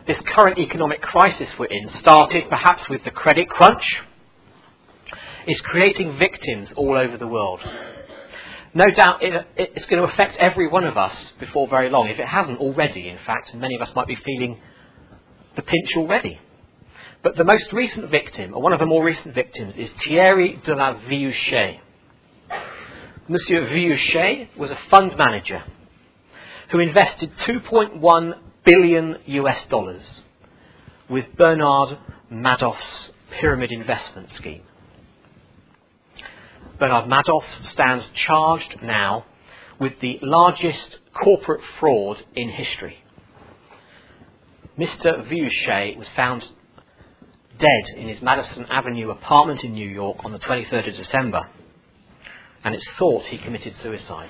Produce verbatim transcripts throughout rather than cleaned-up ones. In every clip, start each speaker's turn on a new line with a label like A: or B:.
A: this current economic crisis we're in, started perhaps with the credit crunch, is creating victims all over the world. No doubt it, it's going to affect every one of us before very long, if it hasn't already, in fact, and many of us might be feeling the pinch already. But the most recent victim, or one of the more recent victims, is Thierry de la Villechaize. Monsieur Villechaize was a fund manager who invested two point one billion U S dollars with Bernard Madoff's pyramid investment scheme. Bernard Madoff stands charged now with the largest corporate fraud in history. Mister Villechaize was found dead in his Madison Avenue apartment in New York on the twenty-third of December, and it's thought he committed suicide.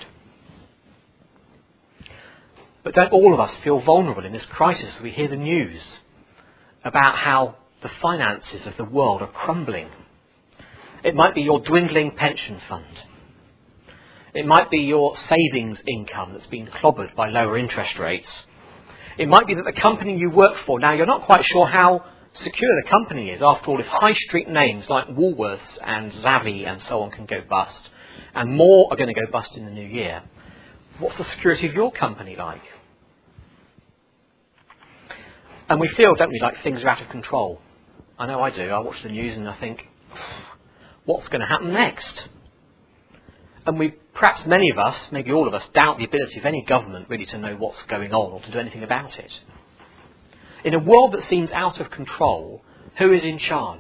A: But don't all of us feel vulnerable in this crisis as we hear the news about how the finances of the world are crumbling? It might be your dwindling pension fund. It might be your savings income that's been clobbered by lower interest rates. It might be that the company you work for, now you're not quite sure how secure the company is. After all, if high street names like Woolworths and Zavvi and so on can go bust, and more are going to go bust in the new year, what's the security of your company like? And we feel, don't we, like things are out of control. I know I do. I watch the news and I think, what's going to happen next? And we, perhaps many of us, maybe all of us, doubt the ability of any government really to know what's going on or to do anything about it. In a world that seems out of control, who is in charge?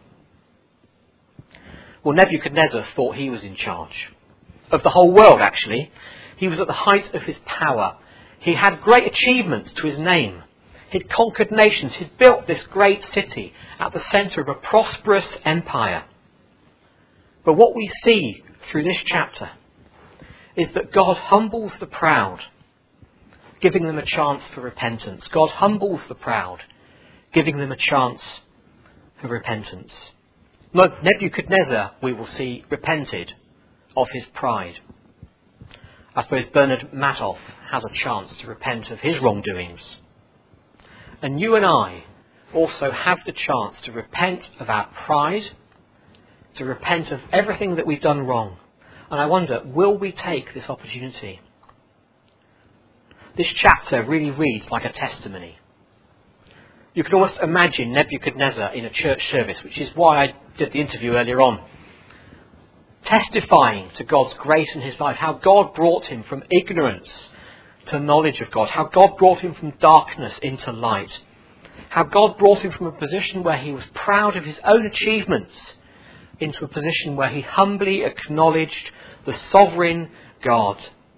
A: Well, Nebuchadnezzar thought he was in charge of the whole world, actually. He was at the height of his power. He had great achievements to his name. He'd conquered nations. He'd built this great city at the centre of a prosperous empire. But what we see through this chapter is that God humbles the proud, giving them a chance for repentance. God humbles the proud, giving them a chance for repentance. Nebuchadnezzar, we will see, repented of his pride. I suppose Bernard Madoff has a chance to repent of his wrongdoings. And you and I also have the chance to repent of our pride, to repent of everything that we've done wrong. And I wonder, will we take this opportunity? This chapter really reads like a testimony. You can almost imagine Nebuchadnezzar in a church service, which is why I did the interview earlier on, testifying to God's grace in his life, how God brought him from ignorance to knowledge of God, how God brought him from darkness into light, how God brought him from a position where he was proud of his own achievements into a position where he humbly acknowledged the sovereign God.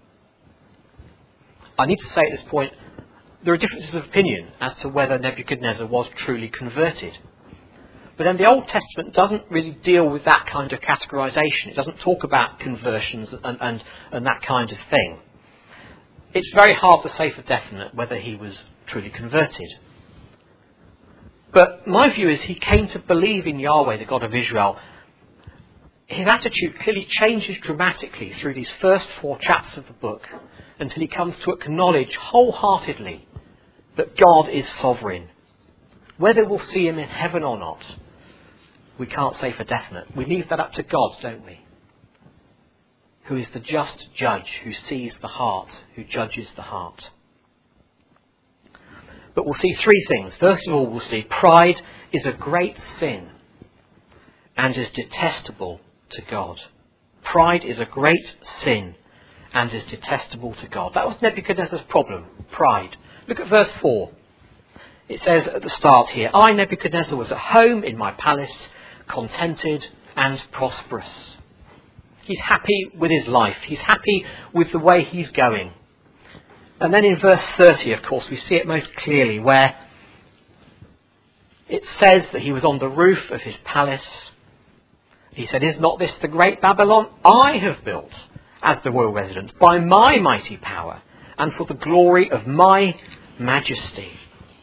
A: I need to say at this point, there are differences of opinion as to whether Nebuchadnezzar was truly converted. But then the Old Testament doesn't really deal with that kind of categorisation. It doesn't talk about conversions and, and, and that kind of thing. It's very hard to say for definite whether he was truly converted. But my view is he came to believe in Yahweh, the God of Israel. His attitude clearly changes dramatically through these first four chapters of the book until he comes to acknowledge wholeheartedly that God is sovereign. Whether we'll see him in heaven or not, we can't say for definite. We leave that up to God, don't we? Who is the just judge, who sees the heart, who judges the heart. But we'll see three things. First of all, we'll see pride is a great sin and is detestable to God. Pride is a great sin and is detestable to God. That was Nebuchadnezzar's problem, pride. Look at verse four. It says at the start here, I, Nebuchadnezzar, was at home in my palace, contented and prosperous. He's happy with his life. He's happy with the way he's going. And then in verse thirty, of course, we see it most clearly, where it says that he was on the roof of his palace. He said, is not this the great Babylon I have built as the royal residence by my mighty power and for the glory of my majesty?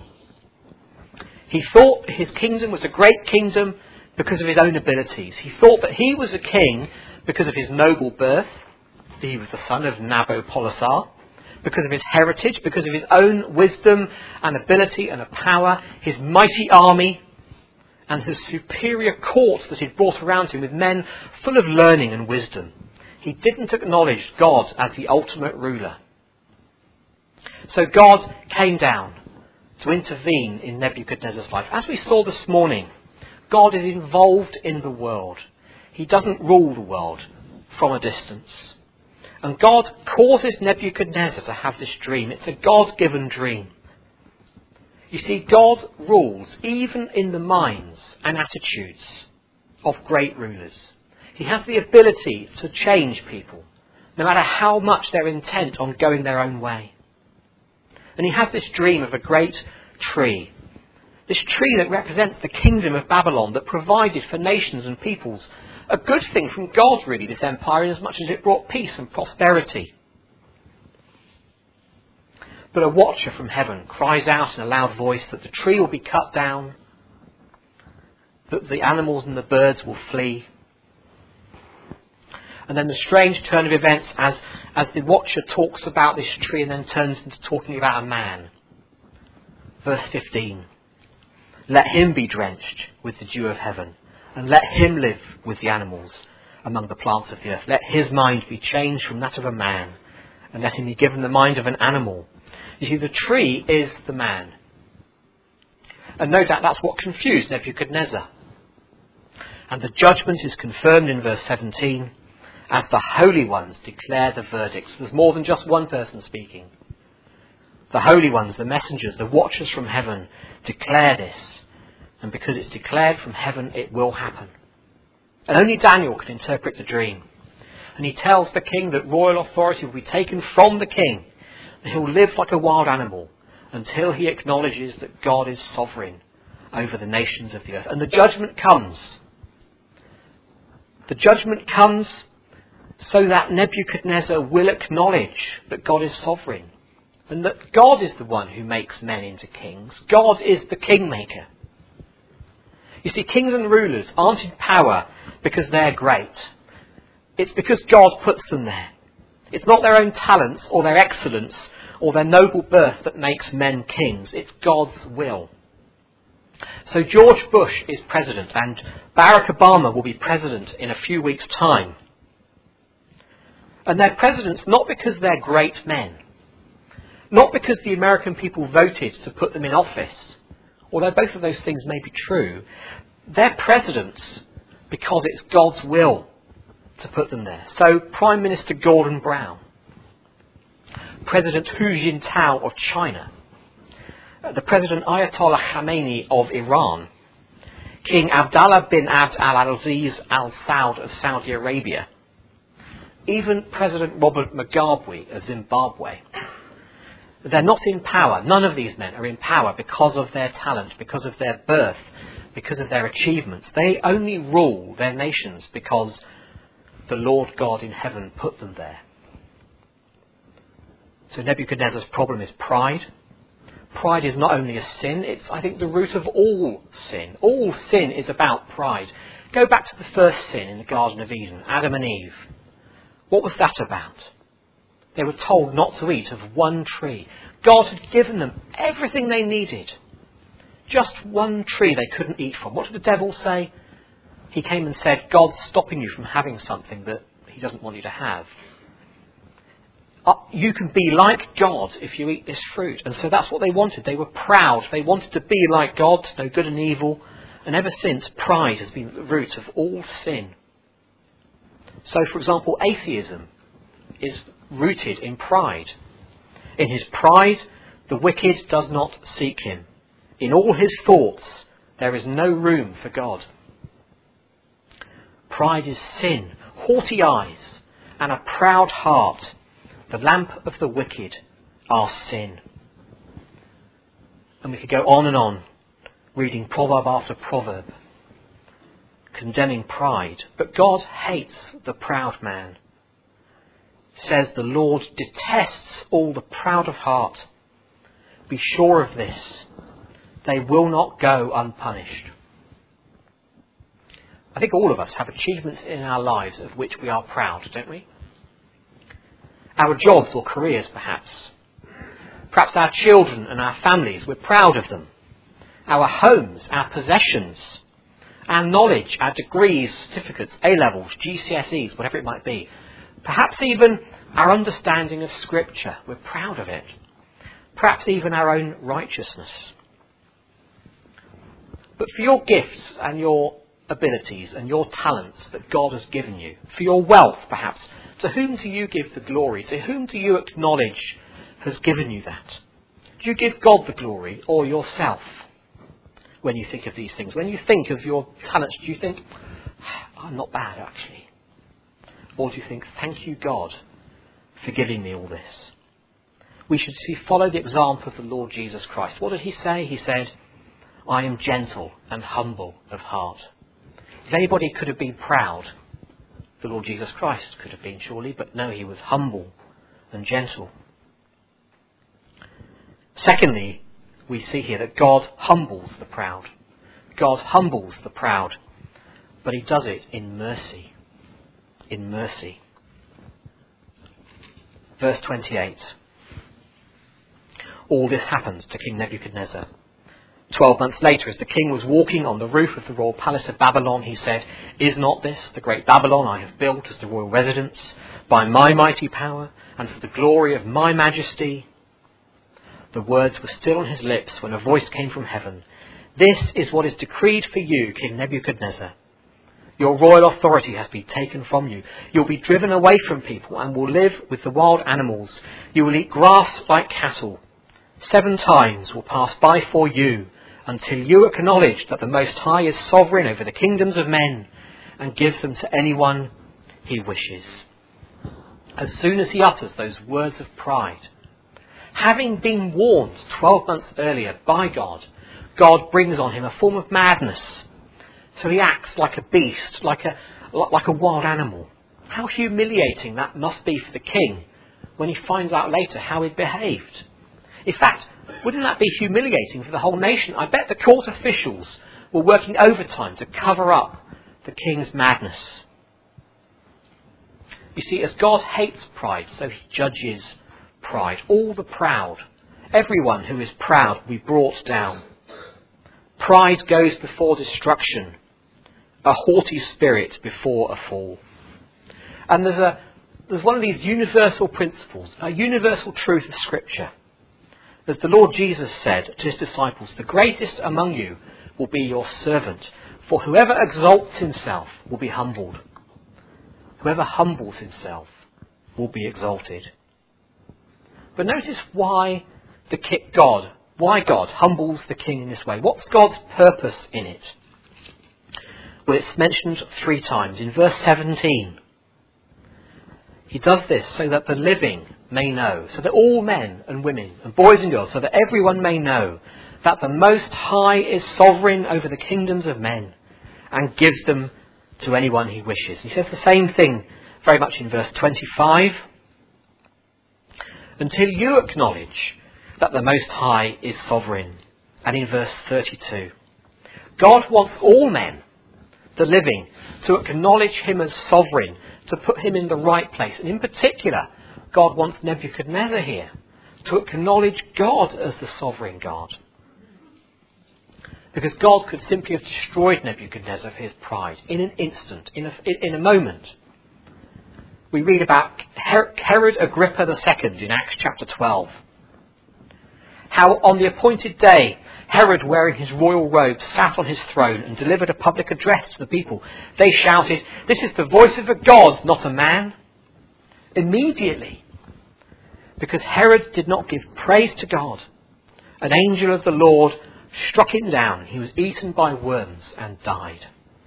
A: He thought his kingdom was a great kingdom because of his own abilities. He thought that he was a king because of his noble birth. He was the son of Nabopolassar. because of his heritage, because of his own wisdom and ability and power, his mighty army, and his superior court that he'd brought around him with men full of learning and wisdom. He didn't acknowledge God as the ultimate ruler. So God came down to intervene in Nebuchadnezzar's life. As we saw this morning, God is involved in the world. He doesn't rule the world from a distance. And God causes Nebuchadnezzar to have this dream. It's a God-given dream. You see, God rules even in the minds and attitudes of great rulers. He has the ability to change people, no matter how much they're intent on going their own way. And he has this dream of a great tree. This tree that represents the kingdom of Babylon that provided for nations and peoples. A good thing from God, really, this empire, in as much as it brought peace and prosperity. But a watcher from heaven cries out in a loud voice that the tree will be cut down, that the animals and the birds will flee. And then the strange turn of events as, as the watcher talks about this tree and then turns into talking about a man. Verse fifteen. Let him be drenched with the dew of heaven, and let him live with the animals among the plants of the earth. Let his mind be changed from that of a man, and let him be given the mind of an animal. You see, the tree is the man. And no doubt that's what confused Nebuchadnezzar. And the judgment is confirmed in verse seventeen, as the holy ones declare the verdicts. There's more than just one person speaking. The holy ones, the messengers, the watchers from heaven declare this. And because it's declared from heaven, it will happen. And only Daniel can interpret the dream. And he tells the king that royal authority will be taken from the king. And he'll live like a wild animal until he acknowledges that God is sovereign over the nations of the earth. And the judgment comes. The judgment comes so that Nebuchadnezzar will acknowledge that God is sovereign. And that God is the one who makes men into kings. God is the kingmaker. You see, kings and rulers aren't in power because they're great. It's because God puts them there. It's not their own talents or their excellence or their noble birth that makes men kings. It's God's will. So George Bush is president and Barack Obama will be president in a few weeks' time. And they're presidents not because they're great men. Not because the American people voted to put them in office. Although both of those things may be true. They're presidents because it's God's will to put them there. So Prime Minister Gordon Brown, President Hu Jintao of China, the President Ayatollah Khamenei of Iran, King Abdullah bin Abd al-Aziz Al Saud of Saudi Arabia, even President Robert Mugabe of Zimbabwe. They're not in power. None of these men are in power because of their talent, because of their birth, because of their achievements. They only rule their nations because the Lord God in heaven put them there. So Nebuchadnezzar's problem is pride. Pride is not only a sin, it's, I think, the root of all sin. All sin is about pride. Go back to the first sin in the Garden of Eden, Adam and Eve. What was that about? They were told not to eat of one tree. God had given them everything they needed. Just one tree they couldn't eat from. What did the devil say? He came and said, God's stopping you from having something that he doesn't want you to have. Uh, you can be like God if you eat this fruit. And so that's what they wanted. They were proud. They wanted to be like God, know good and evil. And ever since, pride has been the root of all sin. So, for example, atheism is rooted in pride. In his pride, the wicked does not seek him. In all his thoughts, there is no room for God. Pride is sin, haughty eyes, and a proud heart. The lamp of the wicked are sin. And we could go on and on, reading proverb after proverb, condemning pride. But God hates the proud man. Says the Lord detests all the proud of heart. Be sure of this, they will not go unpunished. I think all of us have achievements in our lives of which we are proud, don't we? Our jobs or careers, perhaps. Perhaps our children and our families, we're proud of them. Our homes, our possessions, our knowledge, our degrees, certificates, A-levels, G C S Es, whatever it might be. Perhaps even our understanding of Scripture, we're proud of it. Perhaps even our own righteousness. But for your gifts and your abilities and your talents that God has given you, for your wealth perhaps, to whom do you give the glory? To whom do you acknowledge has given you that? Do you give God the glory or yourself when you think of these things? When you think of your talents, do you think, I'm not bad actually? Or do you think, thank you God for giving me all this? We should see, follow the example of the Lord Jesus Christ. What did he say? He said, I am gentle and humble of heart. If anybody could have been proud, the Lord Jesus Christ could have been surely, but no, he was humble and gentle. Secondly, we see here that God humbles the proud. God humbles the proud, but he does it in mercy. In mercy. Verse twenty-eight. All this happened to King Nebuchadnezzar. Twelve months later, as the king was walking on the roof of the royal palace of Babylon, he said, Is not this the great Babylon I have built as the royal residence by my mighty power and for the glory of my majesty? The words were still on his lips when a voice came from heaven. This is what is decreed for you, King Nebuchadnezzar. Your royal authority has been taken from you. You'll be driven away from people and will live with the wild animals. You will eat grass like cattle. Seven times will pass by for you until you acknowledge that the Most High is sovereign over the kingdoms of men and gives them to anyone he wishes. As soon as he utters those words of pride, having been warned twelve months earlier by God, God brings on him a form of madness. So he acts like a beast, like a, like a wild animal. How humiliating that must be for the king when he finds out later how he behaved. In fact, wouldn't that be humiliating for the whole nation? I bet the court officials were working overtime to cover up the king's madness. You see, as God hates pride, so he judges pride. All the proud, everyone who is proud will be brought down. Pride goes before destruction, a haughty spirit before a fall. And there's a there's one of these universal principles, a universal truth of Scripture. As the Lord Jesus said to his disciples, the greatest among you will be your servant, for whoever exalts himself will be humbled. Whoever humbles himself will be exalted. But notice why the God, why God humbles the king in this way. What's God's purpose in it? Well, it's mentioned three times. In verse seventeen, he does this so that the living may know, so that all men and women and boys and girls, so that everyone may know that the Most High is sovereign over the kingdoms of men and gives them to anyone he wishes. He says the same thing very much in verse twenty-five. Until you acknowledge that the Most High is sovereign. And in verse thirty-two, God wants all men, the living, to acknowledge him as sovereign, to put him in the right place. And in particular, God wants Nebuchadnezzar here to acknowledge God as the sovereign God. Because God could simply have destroyed Nebuchadnezzar for his pride in an instant, in a, in a moment. We read about Herod Agrippa the Second in Acts chapter twelve. How on the appointed day, Herod, wearing his royal robe, sat on his throne and delivered a public address to the people. They shouted, "This is the voice of a God, not a man." Immediately, because Herod did not give praise to God, an angel of the Lord struck him down. He was eaten by worms and died.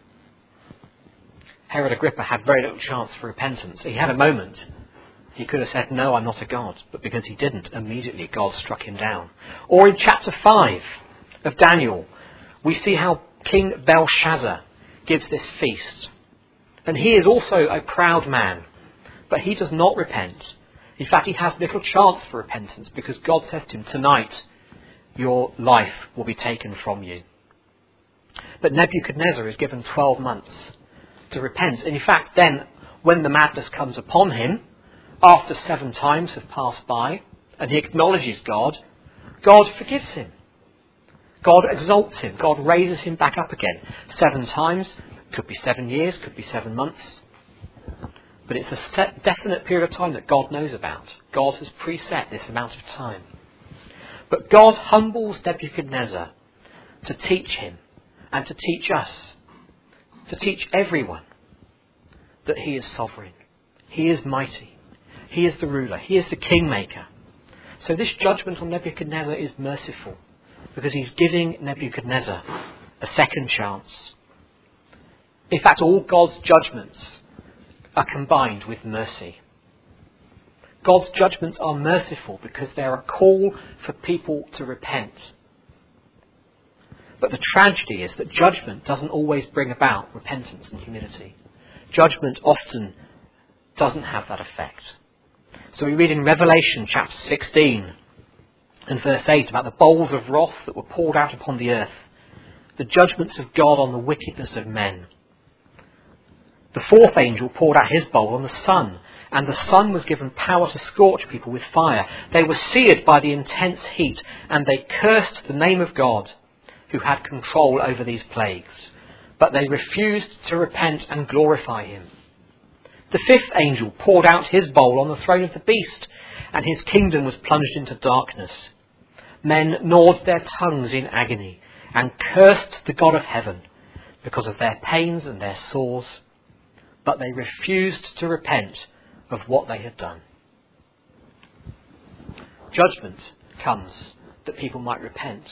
A: Herod Agrippa had very little chance for repentance. He had a moment. He could have said, "No, I'm not a god." But because he didn't, immediately God struck him down. Or in chapter five of Daniel, we see how King Belshazzar gives this feast. And he is also a proud man, but he does not repent. In fact, he has little chance for repentance because God says to him, "Tonight your life will be taken from you." But Nebuchadnezzar is given twelve months to repent. And in fact, then, when the madness comes upon him, after seven times have passed by and he acknowledges God, God forgives him. God exalts him. God raises him back up again. Seven times, could be seven years, could be seven months. But it's a set, definite period of time that God knows about. God has preset this amount of time. But God humbles Nebuchadnezzar to teach him and to teach us, to teach everyone that he is sovereign. He is mighty. He is the ruler. He is the kingmaker. So this judgment on Nebuchadnezzar is merciful because he's giving Nebuchadnezzar a second chance. In fact, all God's judgments are combined with mercy. God's judgments are merciful because they're a call for people to repent. But the tragedy is that judgment doesn't always bring about repentance and humility. Judgment often doesn't have that effect. So we read in Revelation chapter sixteen and verse eight about the bowls of wrath that were poured out upon the earth, the judgments of God on the wickedness of men. The fourth angel poured out his bowl on the sun, and the sun was given power to scorch people with fire. They were seared by the intense heat, and they cursed the name of God, who had control over these plagues. But they refused to repent and glorify him. The fifth angel poured out his bowl on the throne of the beast, and his kingdom was plunged into darkness. Men gnawed their tongues in agony, and cursed the God of heaven because of their pains and their sores. But they refused to repent of what they had done. Judgment comes that people might repent.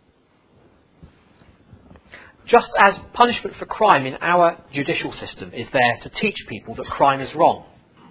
A: Just as punishment for crime in our judicial system is there to teach people that crime is wrong.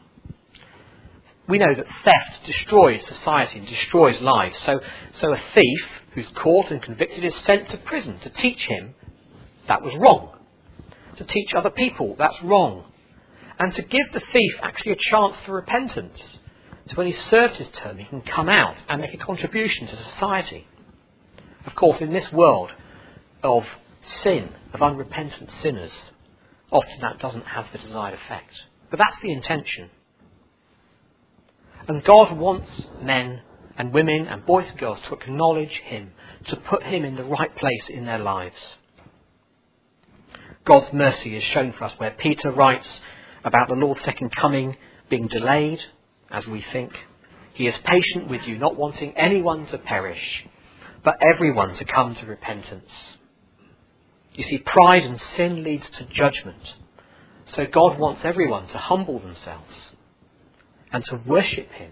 A: We know that theft destroys society and destroys lives. So, so a thief who's caught and convicted is sent to prison to teach him that was wrong. To teach other people that's wrong. And to give the thief actually a chance for repentance. So when he's served his term, he can come out and make a contribution to society. Of course, in this world of sin, of unrepentant sinners, often that doesn't have the desired effect. But that's the intention. And God wants men and women and boys and girls to acknowledge him, to put him in the right place in their lives. God's mercy is shown for us where Peter writes about the Lord's second coming being delayed, as we think. He is patient with you, not wanting anyone to perish, but everyone to come to repentance. You see, pride and sin leads to judgment. So God wants everyone to humble themselves and to worship him.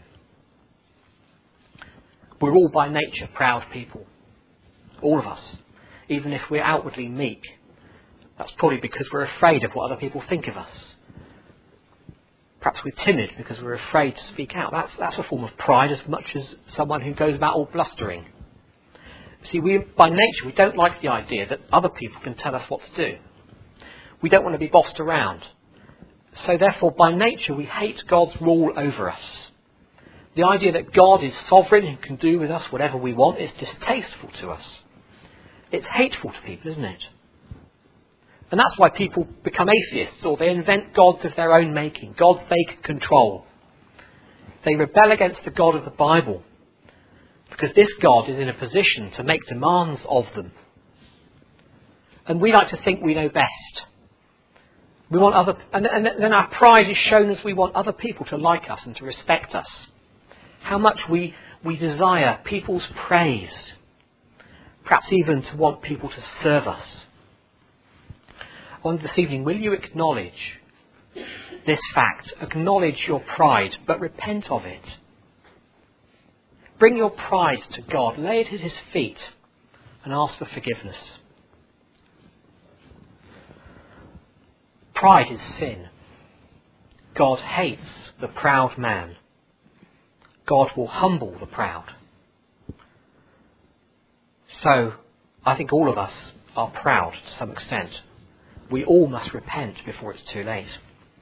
A: We're all by nature proud people. All of us. Even if we're outwardly meek. That's probably because we're afraid of what other people think of us. Perhaps we're timid because we're afraid to speak out. That's, that's a form of pride as much as someone who goes about all blustering. See, we, by nature, we don't like the idea that other people can tell us what to do. We don't want to be bossed around. So therefore, by nature, we hate God's rule over us. The idea that God is sovereign and can do with us whatever we want is distasteful to us. It's hateful to people, isn't it? And that's why people become atheists, or they invent gods of their own making, gods they can control. They rebel against the God of the Bible, because this God is in a position to make demands of them. And we like to think we know best. We want other, and, and then our pride is shown as we want other people to like us and to respect us. How much we, we desire people's praise. Perhaps even to want people to serve us. I wonder this evening, will you acknowledge this fact? Acknowledge your pride, but repent of it. Bring your pride to God, lay it at his feet, and ask for forgiveness. Pride is sin. God hates the proud man. God will humble the proud. So, I think all of us are proud to some extent. We all must repent before it's too late.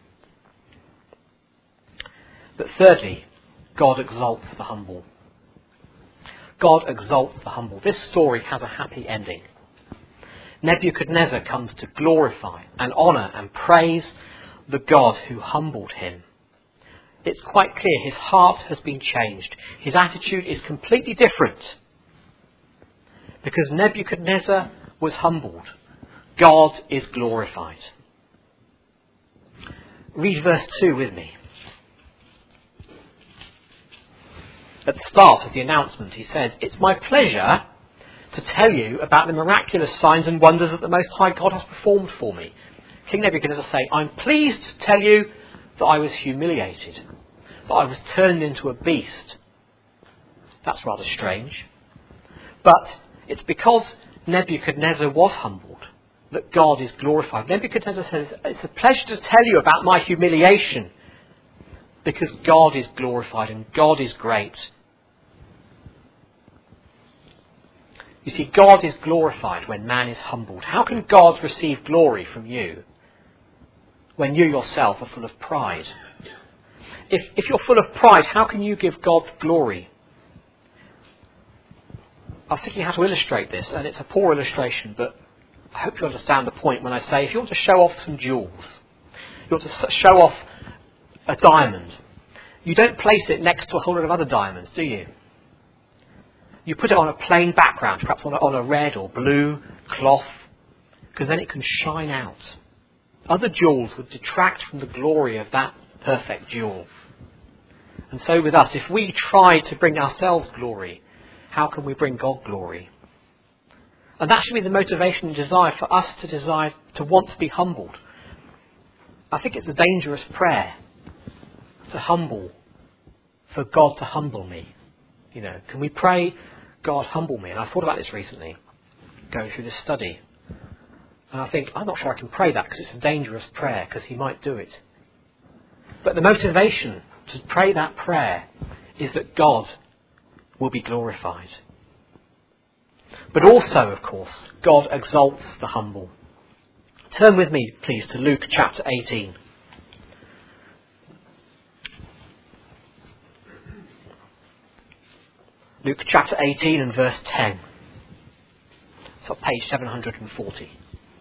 A: But thirdly, God exalts the humble. God exalts the humble. This story has a happy ending. Nebuchadnezzar comes to glorify and honour and praise the God who humbled him. it's quite clear his heart has been changed. His attitude is completely different. Because Nebuchadnezzar was humbled. God is glorified. Read verse two with me. At the start of the announcement he says, "It's my pleasure to tell you about the miraculous signs and wonders that the Most High God has performed for me." King Nebuchadnezzar says, "I'm pleased to tell you that I was humiliated, that I was turned into a beast." That's rather strange. But it's because Nebuchadnezzar was humbled that God is glorified. Nebuchadnezzar says, "It's a pleasure to tell you about my humiliation because God is glorified and God is great." You see, God is glorified when man is humbled. How can God receive glory from you when you yourself are full of pride? If, if you're full of pride, how can you give God glory? I was thinking how to illustrate this, and it's a poor illustration, but I hope you understand the point when I say if you want to show off some jewels, you want to show off a diamond, you don't place it next to a whole lot of other diamonds, do you? You put it on a plain background, perhaps on a, on a red or blue cloth, because then it can shine out. Other jewels would detract from the glory of that perfect jewel. And so with us, if we try to bring ourselves glory, how can we bring God glory? And that should be the motivation and desire for us to desire to want to be humbled. I think it's a dangerous prayer to humble, for God to humble me. You know, can we pray, "God, humble me"? And I thought about this recently, going through this study. And I think, I'm not sure I can pray that because it's a dangerous prayer, because he might do it. But the motivation to pray that prayer is that God will be glorified. But also, of course, God exalts the humble. Turn with me, please, to Luke chapter eighteen. Luke chapter eighteen and verse ten. It's on page seven hundred forty.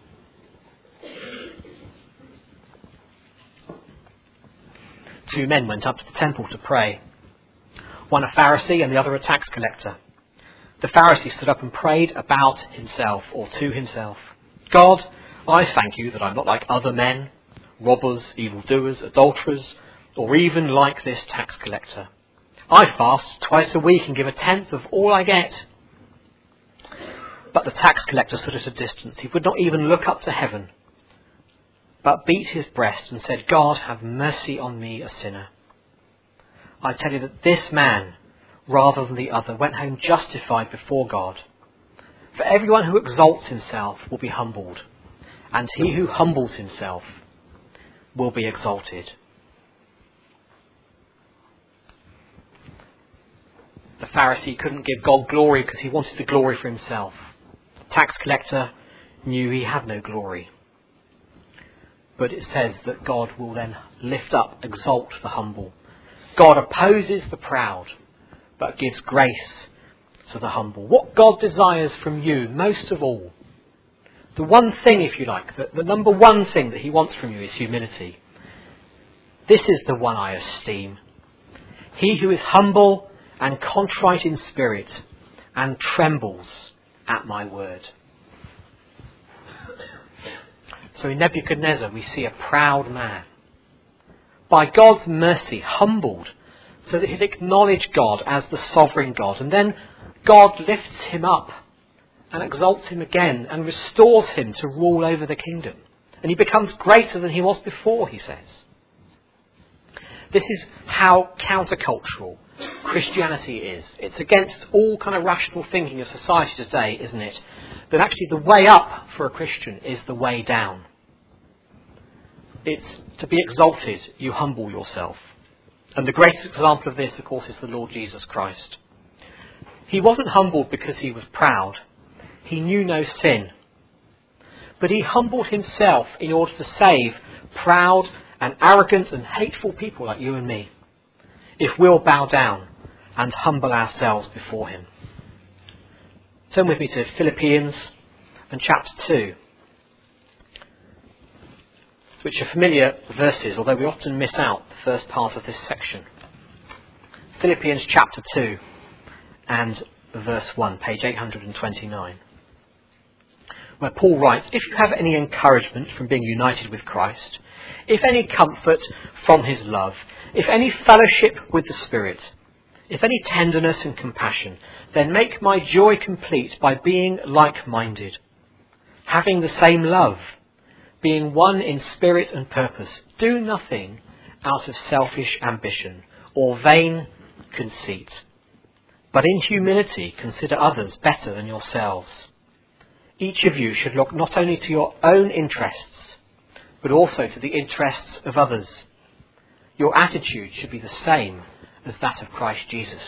A: Two men went up to the temple to pray. One a Pharisee and the other a tax collector. The Pharisee stood up and prayed about himself, or to himself. "God, I thank you that I'm not like other men, robbers, evildoers, adulterers, or even like this tax collector. I fast twice a week and give a tenth of all I get." But the tax collector stood at a distance. He would not even look up to heaven, but beat his breast and said, "God, have mercy on me, a sinner." I tell you that this man, rather than the other, went home justified before God. For everyone who exalts himself will be humbled, and he who humbles himself will be exalted. The Pharisee couldn't give God glory because he wanted the glory for himself. The tax collector knew he had no glory. But it says that God will then lift up, exalt the humble. God opposes the proud, but gives grace to the humble. What God desires from you most of all, the one thing, if you like, the, the number one thing that he wants from you is humility. This is the one I esteem. He who is humble and contrite in spirit and trembles at my word. So in Nebuchadnezzar we see a proud man, by God's mercy humbled so that he'd acknowledge God as the sovereign God. And then God lifts him up and exalts him again and restores him to rule over the kingdom. And he becomes greater than he was before, he says. This is how countercultural Christianity is. It's against all kind of rational thinking of society today, isn't it? That actually the way up for a Christian is the way down. It's to be exalted, you humble yourself. And the greatest example of this, of course, is the Lord Jesus Christ. He wasn't humbled because he was proud. He knew no sin. But he humbled himself in order to save proud and arrogant and hateful people like you and me, if we'll bow down and humble ourselves before him. Turn with me to Philippians and chapter two. which are familiar verses, although we often miss out the first part of this section. Philippians chapter two and verse one, page eight hundred twenty-nine, where Paul writes, "If you have any encouragement from being united with Christ, if any comfort from his love, if any fellowship with the Spirit, if any tenderness and compassion, then make my joy complete by being like-minded, having the same love, being one in spirit and purpose. Do nothing out of selfish ambition or vain conceit, but in humility consider others better than yourselves. Each of you should look not only to your own interests, but also to the interests of others. Your attitude should be the same as that of Christ Jesus."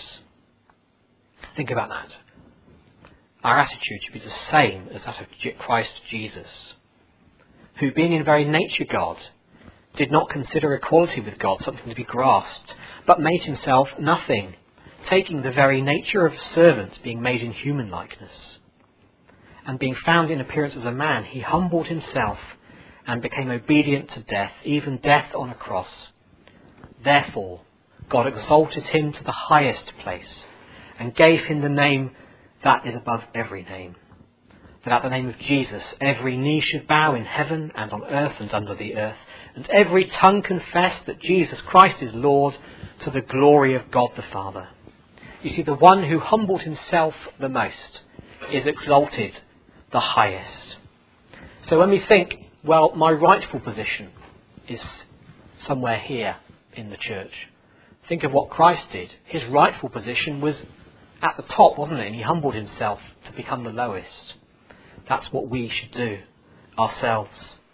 A: Think about that. Our attitude should be the same as that of Christ Jesus, who, being in very nature God, did not consider equality with God something to be grasped, but made himself nothing, taking the very nature of a servant, being made in human likeness. And being found in appearance as a man, he humbled himself and became obedient to death, even death on a cross. Therefore, God exalted him to the highest place and gave him the name that is above every name, that at the name of Jesus every knee should bow in heaven and on earth and under the earth, and every tongue confess that Jesus Christ is Lord, to the glory of God the Father. You see, the one who humbled himself the most is exalted the highest. So when we think, well, my rightful position is somewhere here in the church, think of what Christ did. His rightful position was at the top, wasn't it? And he humbled himself to become the lowest. That's what we should do ourselves.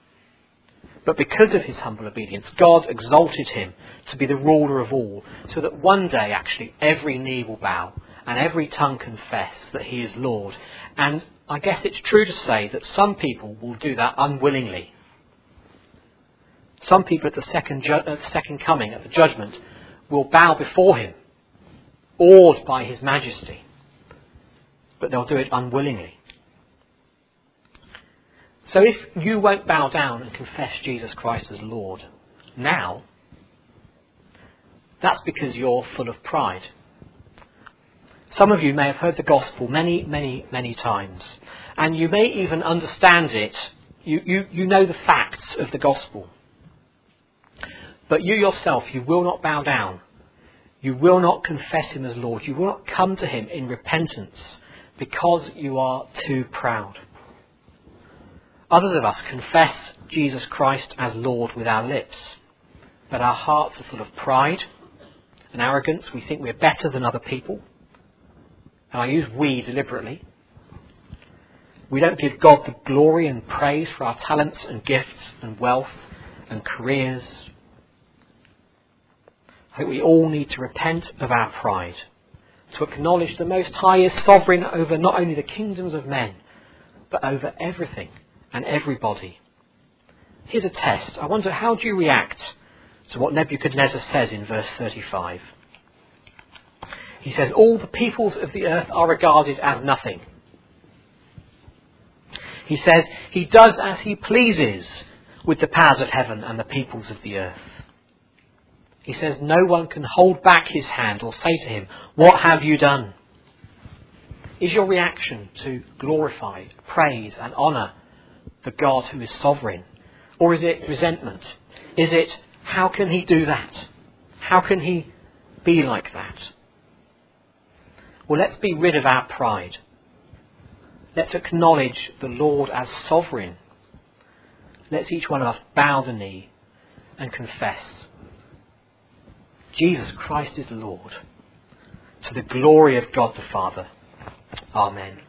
A: But because of his humble obedience, God exalted him to be the ruler of all, so that one day actually every knee will bow and every tongue confess that he is Lord. And I guess it's true to say that some people will do that unwillingly. Some people at the second, ju- at the second coming, at the judgment, will bow before him, awed by his majesty. But they'll do it unwillingly. So if you won't bow down and confess Jesus Christ as Lord now, that's because you're full of pride. Some of you may have heard the gospel many, many, many times, and you may even understand it. You, you, you know the facts of the gospel. But you yourself, you will not bow down. You will not confess him as Lord. You will not come to him in repentance because you are too proud. Others of us confess Jesus Christ as Lord with our lips, but our hearts are full of pride and arrogance. We think we're better than other people. And I use we deliberately. We don't give God the glory and praise for our talents and gifts and wealth and careers. I think we all need to repent of our pride, to acknowledge the Most High is sovereign over not only the kingdoms of men, but over everything and everybody. Here's a test. I wonder, how do you react to what Nebuchadnezzar says in verse thirty-five? He says, all the peoples of the earth are regarded as nothing. He says, he does as he pleases with the powers of heaven and the peoples of the earth. He says, no one can hold back his hand or say to him, what have you done? Is your reaction to glorify, praise and honour the God who is sovereign? Or is it resentment? Is it, how can he do that? How can he be like that? Well, let's be rid of our pride. Let's acknowledge the Lord as sovereign. Let's each one of us bow the knee and confess Jesus Christ is Lord, to the glory of God the Father. Amen.